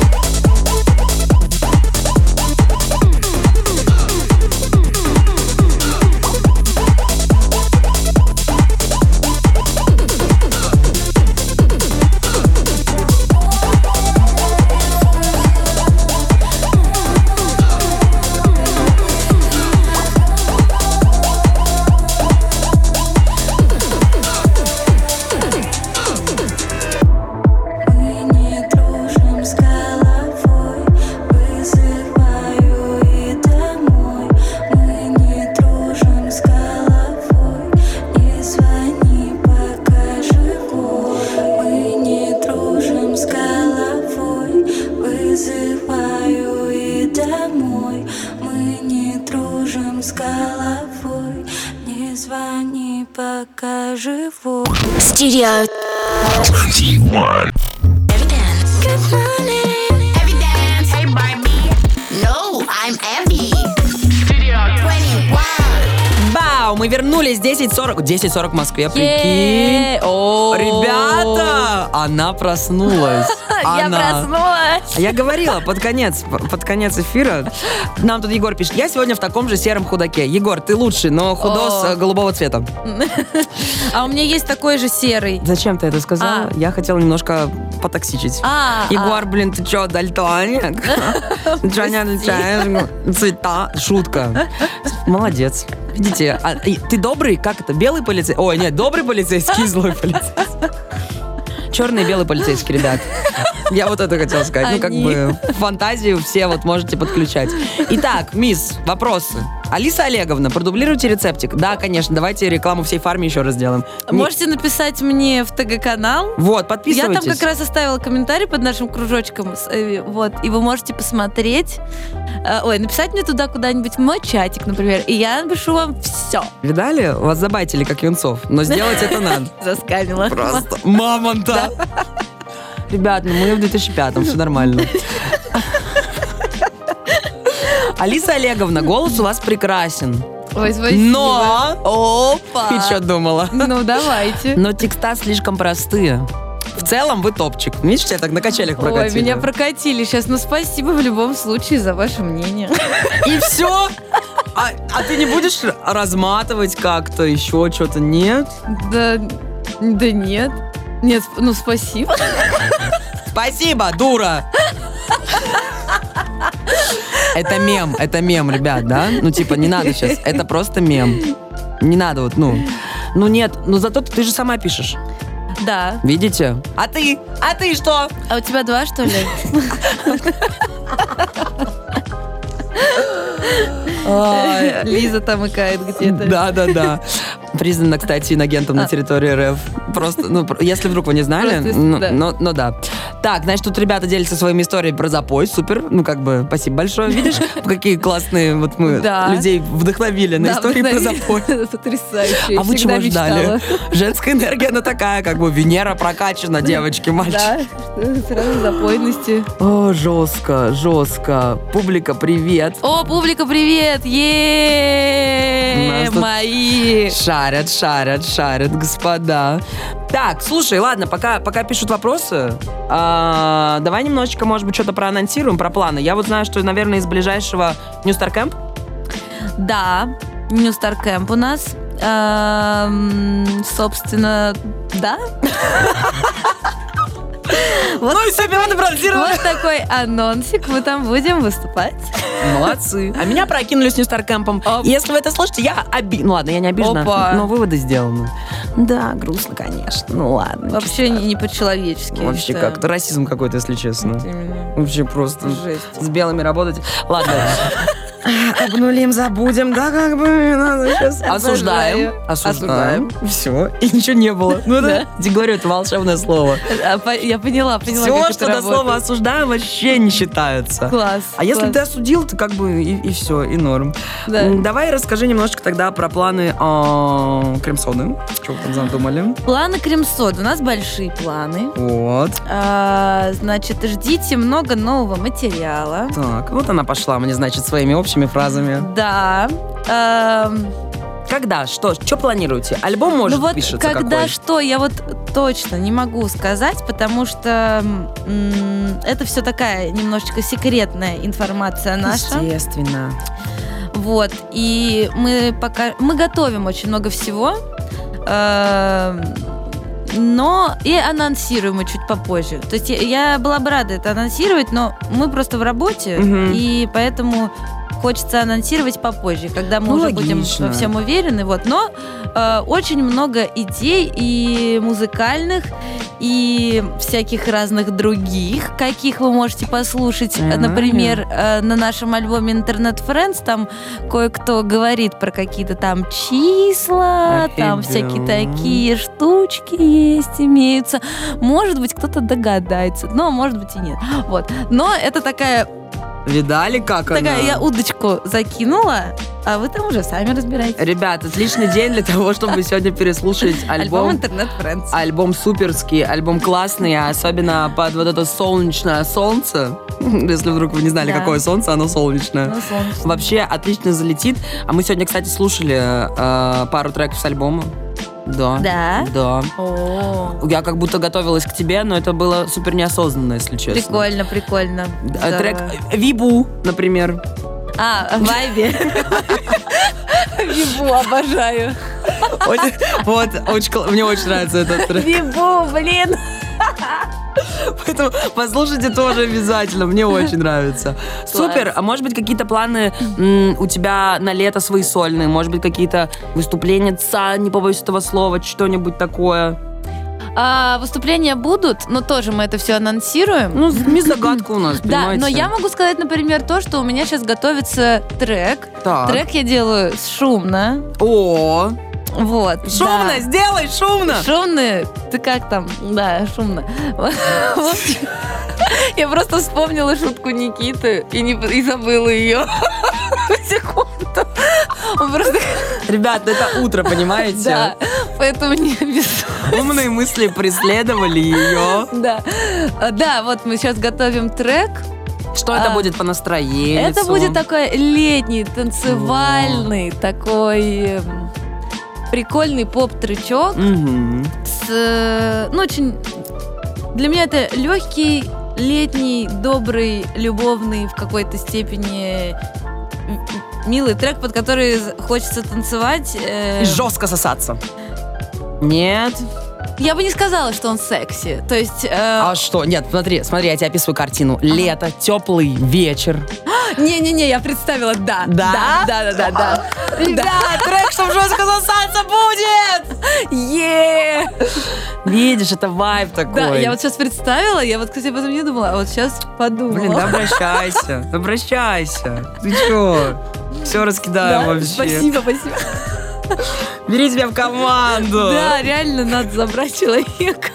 [SPEAKER 5] Studio
[SPEAKER 3] twenty-one.
[SPEAKER 5] Every dance. Good morning. Every dance. Hey Barbie. No, I'm Abby. Studio twenty-one.
[SPEAKER 1] Бау! Мы вернулись. десять сорок. десять сорок в Москве. Прикинь.
[SPEAKER 2] Е-е-е. О.
[SPEAKER 1] Ребята! Она проснулась.
[SPEAKER 2] Я
[SPEAKER 1] Она.
[SPEAKER 2] проснулась.
[SPEAKER 1] А я говорила, под конец, под конец эфира, нам тут Егор пишет, я сегодня в таком же сером худаке. Егор, ты лучший, но худос
[SPEAKER 2] О.
[SPEAKER 1] э, голубого цвета.
[SPEAKER 2] А у меня есть такой же серый.
[SPEAKER 1] Зачем ты это сказала?
[SPEAKER 2] А.
[SPEAKER 1] Я хотела немножко потоксичить.
[SPEAKER 2] А,
[SPEAKER 1] Егор, блин, ты чё, дальтоник? Ты чё не отличаешь цвета? Шутка. Молодец. Видите, а, и ты добрый? Как это? Белый полицейский? Ой, нет, добрый полицейский и злой полицейский. Черный и белый полицейский, ребят. Я вот это хотела сказать. Ну, как
[SPEAKER 2] Они.
[SPEAKER 1] бы фантазию все вот можете подключать. Итак, мисс, вопросы. Алиса Олеговна, продублируйте рецептик. Да, конечно, давайте рекламу всей фарме еще раз сделаем. Не-
[SPEAKER 2] Можете написать мне в ТГ-канал.
[SPEAKER 1] Вот,
[SPEAKER 2] Я
[SPEAKER 1] подписывайтесь.
[SPEAKER 2] там как раз оставила комментарий под нашим кружочком. с, э, Вот, и вы можете посмотреть. Э, Ой, написать мне туда куда-нибудь в мой чатик, например. И я напишу вам все.
[SPEAKER 1] Видали? Вас забайтили, как юнцов. Но сделать это надо.
[SPEAKER 2] Заскамила.
[SPEAKER 1] Просто мамонта. Ребят, ну мы в две тысячи пятом, все нормально. Алиса Олеговна, голос у вас прекрасен.
[SPEAKER 2] Ой, спасибо.
[SPEAKER 1] Но...
[SPEAKER 2] Опа!
[SPEAKER 1] Ты что думала?
[SPEAKER 2] Ну, давайте.
[SPEAKER 1] Но текста слишком простые. В целом вы топчик. Видишь, тебя так на качелях
[SPEAKER 2] Ой,
[SPEAKER 1] прокатили.
[SPEAKER 2] меня прокатили сейчас. Ну, спасибо в любом случае за ваше мнение.
[SPEAKER 1] И все? А, а ты не будешь разматывать как-то, еще что-то? Нет?
[SPEAKER 2] Да, да нет. Нет, сп- ну, спасибо.
[SPEAKER 1] Спасибо, дура! Это мем, это мем, ребят, да? Ну, типа, не надо сейчас. Это просто мем. Не надо вот, ну... Ну, нет, ну зато ты, ты же сама пишешь.
[SPEAKER 2] Да.
[SPEAKER 1] Видите? А ты? А ты что?
[SPEAKER 2] А у тебя два, что ли?
[SPEAKER 1] Ой.
[SPEAKER 2] Лиза там икает где-то.
[SPEAKER 1] Да, да, да. Признана, кстати, инагентом на территории РФ. Просто, ну, про- если вдруг вы не знали,
[SPEAKER 2] Просто,
[SPEAKER 1] ну,
[SPEAKER 2] да.
[SPEAKER 1] но, но да. Так, значит, тут ребята делятся своими историями про запой. Супер. Ну, как бы, спасибо большое. Видишь, какие классные вот мы
[SPEAKER 2] Да.
[SPEAKER 1] людей вдохновили на
[SPEAKER 2] Да,
[SPEAKER 1] истории про запой.
[SPEAKER 2] Потрясающе.
[SPEAKER 1] А вы
[SPEAKER 2] Всегда
[SPEAKER 1] чего ждали?
[SPEAKER 2] мечтала.
[SPEAKER 1] Женская энергия, она такая, как бы Венера прокачана, девочки, мальчики.
[SPEAKER 2] Да, сразу запойности.
[SPEAKER 1] О, жестко, жестко. Публика, привет.
[SPEAKER 2] О, публика, привет!
[SPEAKER 1] У
[SPEAKER 2] Е,
[SPEAKER 1] нас тут-
[SPEAKER 2] мои!
[SPEAKER 1] Шарят, шарят, шарят, господа. Так, слушай, ладно, пока, пока пишут вопросы, а, давай немножечко, может быть, что-то проанонсируем, про планы. Я вот знаю, что, наверное, из ближайшего New Star Camp.
[SPEAKER 2] Да, New Star Camp у нас. Эм, собственно, да.
[SPEAKER 1] Ну и все, пираты проанонсировали.
[SPEAKER 2] Вот такой анонсик. Мы там будем выступать.
[SPEAKER 1] Молодцы. А меня прокинули с New Star Camp'ом.
[SPEAKER 2] Оп.
[SPEAKER 1] Если вы это слышите, я оби... Ну ладно, я не обижена,
[SPEAKER 2] Опа.
[SPEAKER 1] но выводы сделаны. Да, грустно, конечно. Ну ладно.
[SPEAKER 2] Вообще не, не по-человечески. я
[SPEAKER 1] Вообще
[SPEAKER 2] считаю.
[SPEAKER 1] как-то расизм какой-то, если честно.
[SPEAKER 2] Именно.
[SPEAKER 1] Вообще просто
[SPEAKER 2] Жесть.
[SPEAKER 1] с белыми работать. Ладно. Обнулим, забудем, да, как бы надо сейчас. Осуждаем. Осуждаем. Все. И ничего не было. Ну да. Я говорю, это волшебное слово.
[SPEAKER 2] А, по- Я поняла, поняла,
[SPEAKER 1] Все,
[SPEAKER 2] как
[SPEAKER 1] что
[SPEAKER 2] это
[SPEAKER 1] до слова
[SPEAKER 2] работает.
[SPEAKER 1] осуждаем, вообще не считается.
[SPEAKER 2] Класс.
[SPEAKER 1] А если
[SPEAKER 2] класс.
[SPEAKER 1] ты осудил, то как бы и, все, и норм.
[SPEAKER 2] Да.
[SPEAKER 1] М, Давай расскажи немножечко тогда про планы а, крем-соды. Что вы там задумали?
[SPEAKER 2] Планы крем-сод. У нас большие планы.
[SPEAKER 1] Вот.
[SPEAKER 2] А, значит, ждите много нового материала.
[SPEAKER 1] Так, вот она пошла мне, значит, своими общими фразами.
[SPEAKER 2] Да. Эм,
[SPEAKER 1] Когда? Что? Что планируете? Альбом, может,
[SPEAKER 2] ну вот
[SPEAKER 1] пишется
[SPEAKER 2] когда
[SPEAKER 1] какой?
[SPEAKER 2] что, я вот точно не могу сказать, потому что м, это все такая немножечко секретная информация наша.
[SPEAKER 1] Естественно.
[SPEAKER 2] Вот. И мы пока мы готовим очень много всего. э, Но и анонсируем мы чуть попозже. То есть я, я была бы рада это анонсировать, но мы просто в работе,
[SPEAKER 1] Мгм.
[SPEAKER 2] и поэтому хочется анонсировать попозже, когда мы
[SPEAKER 1] Ну,
[SPEAKER 2] уже
[SPEAKER 1] логично.
[SPEAKER 2] будем во всем уверены. Вот. Но э, очень много идей и музыкальных, и всяких разных других, каких вы можете послушать.
[SPEAKER 1] М.
[SPEAKER 2] Например, э, на нашем альбоме Internet Friends там кое-кто говорит про какие-то там числа, там всякие
[SPEAKER 1] Офигеть.
[SPEAKER 2] такие штучки есть, имеются. Может быть, кто-то догадается, но может быть и нет. Вот. Но это такая,
[SPEAKER 1] Видали, как
[SPEAKER 2] такая
[SPEAKER 1] она?
[SPEAKER 2] я удочку закинула, а вы там уже сами разбираетесь.
[SPEAKER 1] Ребят, отличный день для того, чтобы сегодня переслушать
[SPEAKER 2] Альбом
[SPEAKER 1] альбом.
[SPEAKER 2] Internet Friends.
[SPEAKER 1] Альбом суперский, альбом классный, а особенно под вот это солнечное солнце. Если вдруг вы не знали,
[SPEAKER 2] Да.
[SPEAKER 1] какое солнце, оно солнечное.
[SPEAKER 2] Ну, солнечно.
[SPEAKER 1] Вообще отлично залетит. А мы сегодня, кстати, слушали э, пару треков с альбома. Да.
[SPEAKER 2] Да?
[SPEAKER 1] Да.
[SPEAKER 2] О,
[SPEAKER 1] Я как будто готовилась к тебе, но это было супер неосознанно, если честно.
[SPEAKER 2] прикольно, прикольно.
[SPEAKER 1] А,
[SPEAKER 2] Здорово.
[SPEAKER 1] Трек Вибу, например.
[SPEAKER 2] А, Вайби. Вибу, обожаю.
[SPEAKER 1] Очень- Вот, очень кл- мне очень нравится этот трек.
[SPEAKER 2] Вибу, блин.
[SPEAKER 1] Поэтому послушайте тоже обязательно, мне очень нравится. Супер, а может быть какие-то планы м, у тебя на лето свои сольные? Может быть какие-то выступления, ца, не побоюсь этого слова, что-нибудь такое?
[SPEAKER 2] А, выступления будут, но тоже мы это все анонсируем.
[SPEAKER 1] Ну, мисс загадка у нас,
[SPEAKER 2] Да,
[SPEAKER 1] понимаете?
[SPEAKER 2] но я могу сказать, например, то, что у меня сейчас готовится трек.
[SPEAKER 1] Так.
[SPEAKER 2] Трек я делаю шумно.
[SPEAKER 1] О,
[SPEAKER 2] Вот.
[SPEAKER 1] шумно,
[SPEAKER 2] да.
[SPEAKER 1] сделай шумно!
[SPEAKER 2] Шумно? Ты как там? Да, шумно. В общем, я просто вспомнила шутку Никиты и, не, и забыла ее. Секунду. Он просто...
[SPEAKER 1] Ребят, ну это утро, понимаете?
[SPEAKER 2] Да, поэтому не обессудь.
[SPEAKER 1] Умные мысли преследовали ее.
[SPEAKER 2] Да. А, Да, вот мы сейчас готовим трек.
[SPEAKER 1] Что это
[SPEAKER 2] А,
[SPEAKER 1] будет по настроению?
[SPEAKER 2] Это будет такой летний, танцевальный, такой эм, прикольный поп-тречок.
[SPEAKER 1] Мгм.
[SPEAKER 2] С, э, ну, очень... Для меня это легкий, летний, добрый, любовный в какой-то степени м- милый трек, под который хочется танцевать. э,
[SPEAKER 1] И жестко сосаться. Нет.
[SPEAKER 2] Я бы не сказала, что он секси. То есть... э,
[SPEAKER 1] А что? Нет, смотри, смотри, я тебе описываю картину. Лето, теплый вечер.
[SPEAKER 2] Не-не-не, я представила, да.
[SPEAKER 1] Да?
[SPEAKER 2] Да, да, да, да.
[SPEAKER 1] Ребят, трек, чтобы жестко сосаться будет!
[SPEAKER 2] Е!
[SPEAKER 1] Видишь, это вайб такой.
[SPEAKER 2] Да, я вот сейчас представила, я вот, кстати, об этом не думала, а вот сейчас подумала.
[SPEAKER 1] Блин, да обращайся, обращайся. Ты чё? Все раскидаем
[SPEAKER 2] Да,
[SPEAKER 1] вообще.
[SPEAKER 2] Спасибо, спасибо.
[SPEAKER 1] Бери тебя в команду.
[SPEAKER 2] Да, реально надо забрать человека.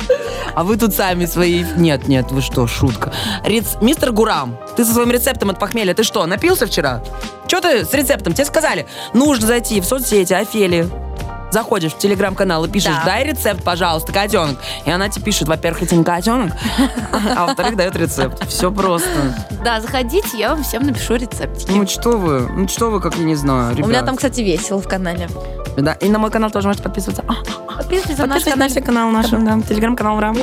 [SPEAKER 1] А вы тут сами свои... Нет, нет, вы что, шутка. Рец- Мистер Гурам, ты со своим рецептом от похмелья, ты что, напился вчера? Че ты с рецептом? Тебе сказали, нужно зайти в соцсети Офелии. Заходишь в телеграм-канал и пишешь,
[SPEAKER 2] Да.
[SPEAKER 1] дай рецепт, пожалуйста, котенок. И она тебе пишет, во-первых, это не котенок, а во-вторых, дает рецепт. Все просто.
[SPEAKER 2] Да, заходите, я вам всем напишу рецептики.
[SPEAKER 1] Ну что вы, ну что вы, как я не знаю, ребят.
[SPEAKER 2] У меня там, кстати, весело в канале.
[SPEAKER 1] Да, и на мой канал тоже можете подписываться. А,
[SPEAKER 2] Подписывайтесь на наш
[SPEAKER 1] Подписывайтесь на
[SPEAKER 2] канал.
[SPEAKER 1] все канал наш, да, телеграм-канал Рам.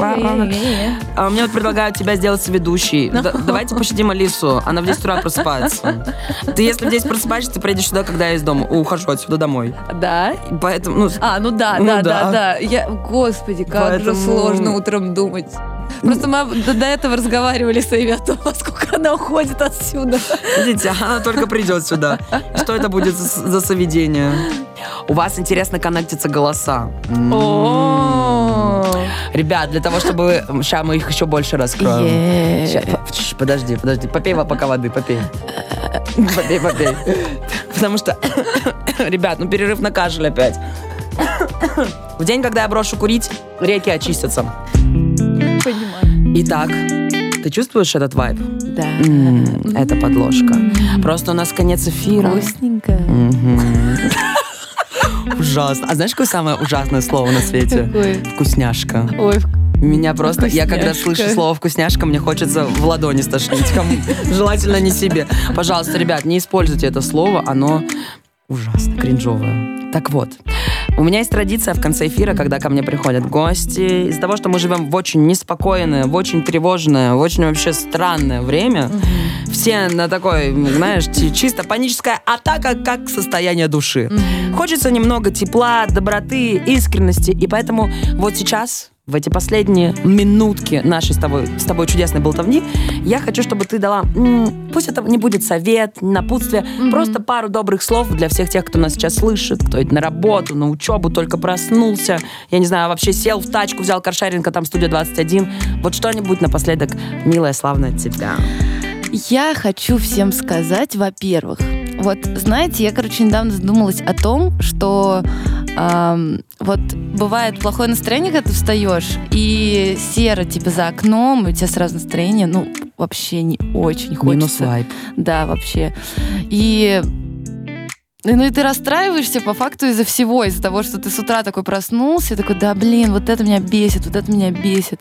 [SPEAKER 1] А мне вот предлагают тебя сделать соведущей. Да- Давайте пощадим Алису, она в десять утра просыпается. Ты если в десять просыпаешься, ты приедешь сюда, когда я из дома, ухожу отсюда домой.
[SPEAKER 2] Да.
[SPEAKER 1] И поэтому, ну,
[SPEAKER 2] А, ну да,
[SPEAKER 1] Ну
[SPEAKER 2] да,
[SPEAKER 1] да.
[SPEAKER 2] да, да. Я, господи, как
[SPEAKER 1] Поэтому-
[SPEAKER 2] же сложно утром думать. Просто мы до, до этого разговаривали с Эви о том, сколько она уходит отсюда.
[SPEAKER 1] видите, она только придет сюда. Что это будет за, за соведение? У вас интересно коннектятся голоса. М.
[SPEAKER 2] О.
[SPEAKER 1] Ребят, для того, чтобы... Сейчас мы их еще больше раскроем.
[SPEAKER 2] Е.
[SPEAKER 1] Ща, п- чш, подожди, подожди. Попей во- пока воды, попей. Попей, попей. Потому что, ребят, ну перерыв на кашель опять. В день, когда я брошу курить, реки очистятся.
[SPEAKER 2] Понимаю.
[SPEAKER 1] Итак, ты чувствуешь этот вайб?
[SPEAKER 2] Да.
[SPEAKER 1] М, Это подложка. Просто у нас конец эфира.
[SPEAKER 2] Вкусненько.
[SPEAKER 1] Мгм. Ужасно. А знаешь, какое самое ужасное слово на свете?
[SPEAKER 2] Какое?
[SPEAKER 1] Вкусняшка.
[SPEAKER 2] Ой,
[SPEAKER 1] Меня просто... Я когда
[SPEAKER 2] Вкусняшка.
[SPEAKER 1] слышу слово «вкусняшка», мне хочется в ладони стошнить. Кому- Желательно не себе. Пожалуйста, ребят, не используйте это слово. Оно ужасно кринжовое. Так вот, У меня есть традиция в конце эфира, когда ко мне приходят гости. Из-за того, что мы живем в очень неспокойное, в очень тревожное, в очень вообще странное время, mm-hmm. все на такой, знаешь, чисто паническая атака, как состояние души. Mm-hmm. Хочется немного тепла, доброты, искренности. И поэтому вот сейчас... В эти последние минутки нашей с тобой, с тобой чудесной болтовни я хочу, чтобы ты дала, м- пусть это не будет совет, напутствие, mm-hmm. просто пару добрых слов для всех тех, кто нас сейчас слышит, кто идет на работу, на учебу, только проснулся, я не знаю, вообще сел в тачку, взял каршеринг, а там студия двадцать один. Вот что-нибудь напоследок, милая, славная от тебя.
[SPEAKER 2] Я хочу всем сказать, во-первых, вот, знаете, я, короче, недавно задумалась о том, что эм, вот бывает плохое настроение, когда ты встаешь, и серо тебе за окном, и у тебя сразу настроение, ну, вообще не очень хочется.
[SPEAKER 1] Минус вайб.
[SPEAKER 2] Да, вообще. И... Ну и ты расстраиваешься по факту из-за всего, из-за того, что ты с утра такой проснулся, и такой, да, блин, вот это меня бесит, вот это меня бесит.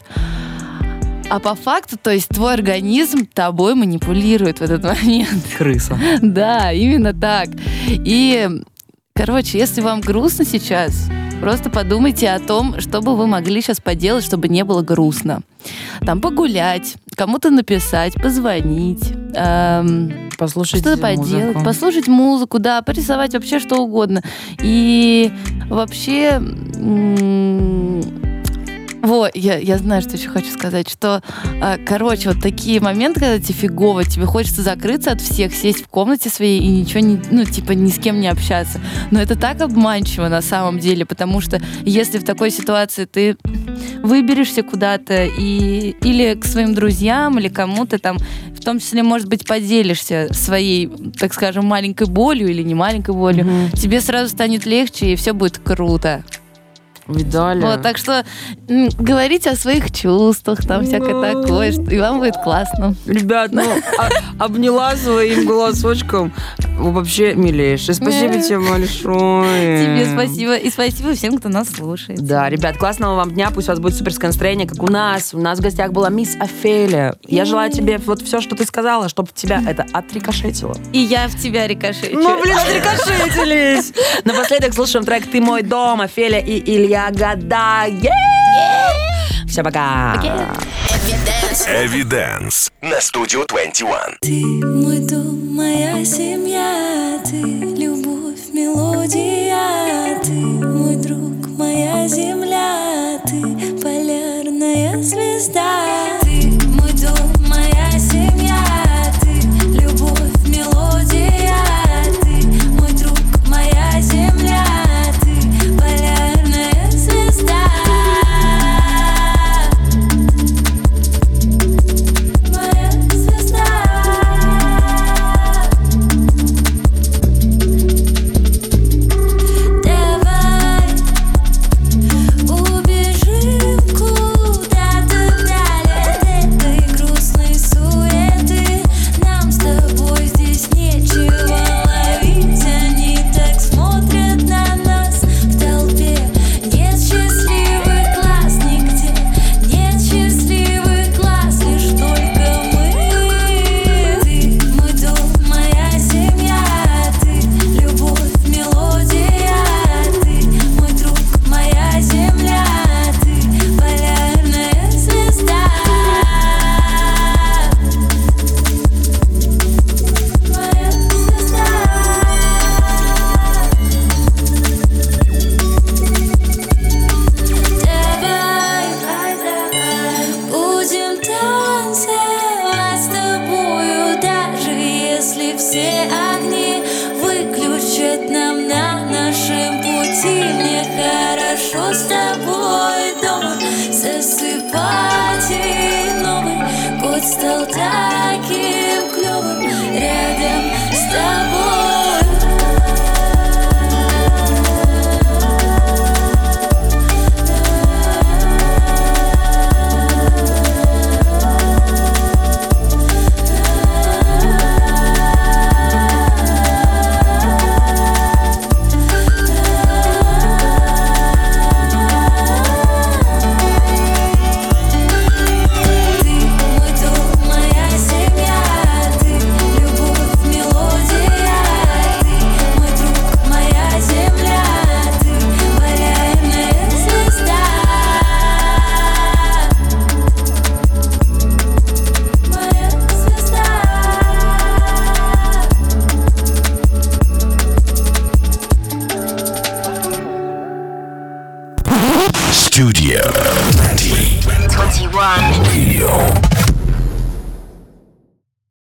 [SPEAKER 2] А по факту, то есть твой организм тобой манипулирует в этот момент.
[SPEAKER 1] Крыса.
[SPEAKER 2] Да, именно так. И, короче, если вам грустно сейчас, просто подумайте о том, что бы вы могли сейчас поделать, чтобы не было грустно. Там погулять, кому-то написать, позвонить, эм,
[SPEAKER 1] послушать
[SPEAKER 2] что-то поделать, музыку. послушать музыку, да, порисовать, вообще что угодно. И вообще... М- Вот, я, я знаю, что еще хочу сказать, что, э, короче, вот такие моменты, когда тебе фигово, тебе хочется закрыться от всех, сесть в комнате своей и ничего не, ну, типа, ни с кем не общаться. Но это так обманчиво на самом деле, потому что если в такой ситуации ты выберешься куда-то и, или к своим друзьям, или кому-то там, в том числе, может быть, поделишься своей, так скажем, маленькой болью или не маленькой болью, mm-hmm. тебе сразу станет легче, и все будет круто.
[SPEAKER 1] Видали.
[SPEAKER 2] Вот, так что м, говорите о своих чувствах, там всякое no. такое, что, и вам будет классно.
[SPEAKER 1] Ребят, ну, а, обняла своим голосочком. Вообще милейшая. Спасибо тебе большое.
[SPEAKER 2] Тебе спасибо. И спасибо всем, кто нас слушает.
[SPEAKER 1] Да, ребят, классного вам дня. Пусть у вас будет суперское настроение, как у нас. У нас в гостях была мисс Офелия. Я желаю тебе вот все, что ты сказала, чтобы тебя это отрикошетило.
[SPEAKER 2] И я в тебя рикошечу.
[SPEAKER 1] Ну, блин, отрикошетились. Напоследок слушаем трек «Ты мой дом», Офелия и Илья Года. Все, пока.
[SPEAKER 3] Эвиденс на студию двадцать один.
[SPEAKER 6] Ты мой дом, моя семья, ты любовь, мелодия, ты мой друг, моя земля, ты полярная звезда. Ты мой дом, моя семья, ты любовь, мелодия, ты мой друг, моя земля, ты полярная звезда. Убежим куда-то вдали.
[SPEAKER 3] Studio двадцать.